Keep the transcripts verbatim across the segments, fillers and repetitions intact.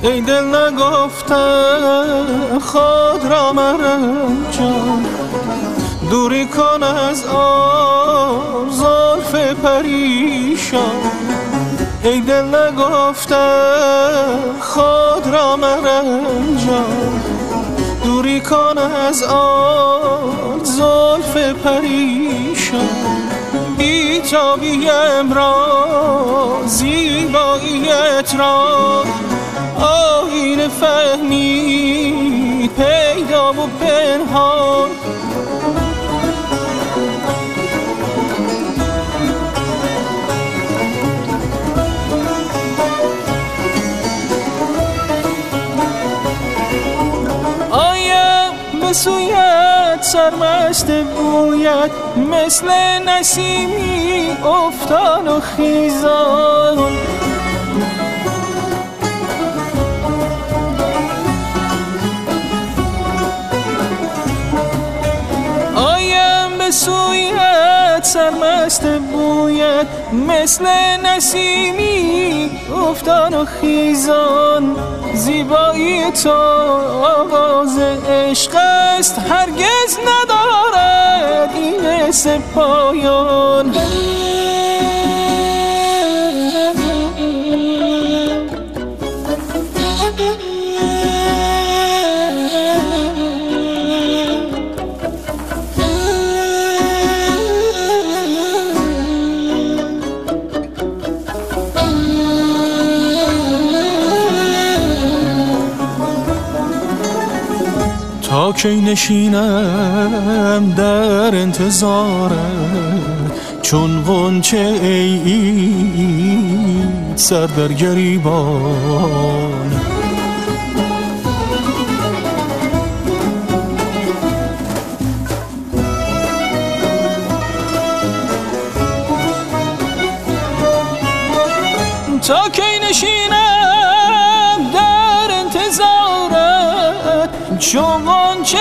ای دل نگفتم خود را مرنجان، دوری کن از آن زلف پریشان. ای دل نگفتم خود را مرنجان، دوری کن از آن زلف پریشان. بی‌تابیم را زیباییت را آیینه فهمید پیدا و پنهان. آیم به سویت سرمست بویت، مثل نسیمی افتان و خیزان. آیم به سویت سرمست بویت، مثل نسیمی افتان و خیزان. زیبایی تو آغاز عشق است، هرگز ندارد این مثل پایان. تا کی نشینم در انتظارت، چون غنچه عید سر در گریبان. تا کی نشینم در انتظارت، چون غنچه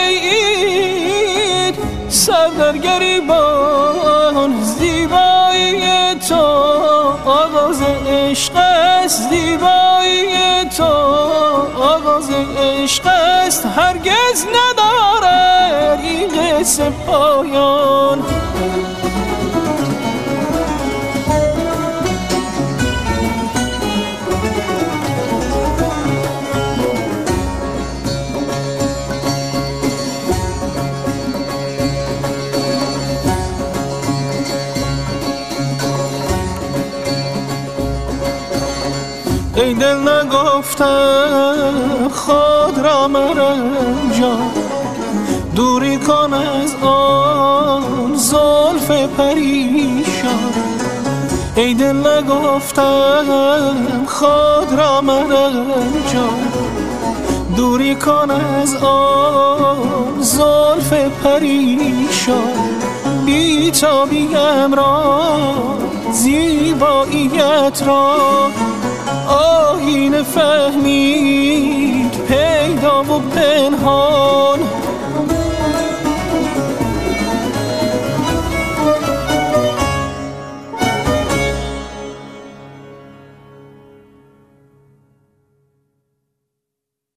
عید سر در گریبان. زیبایی تو آغاز عشق است، زیبایی تو آغاز عشق است، هرگز ندارد این قصه پایان. ای دل نگفتم خود را مرنجان، دوری کن از آن زلف پریشان. ای دل نگفتم خود را مرنجان، دوری کن از آن زلف پریشان. بی‌تابیم را زیباییت را آیینه فهمید پیدا و پنهان.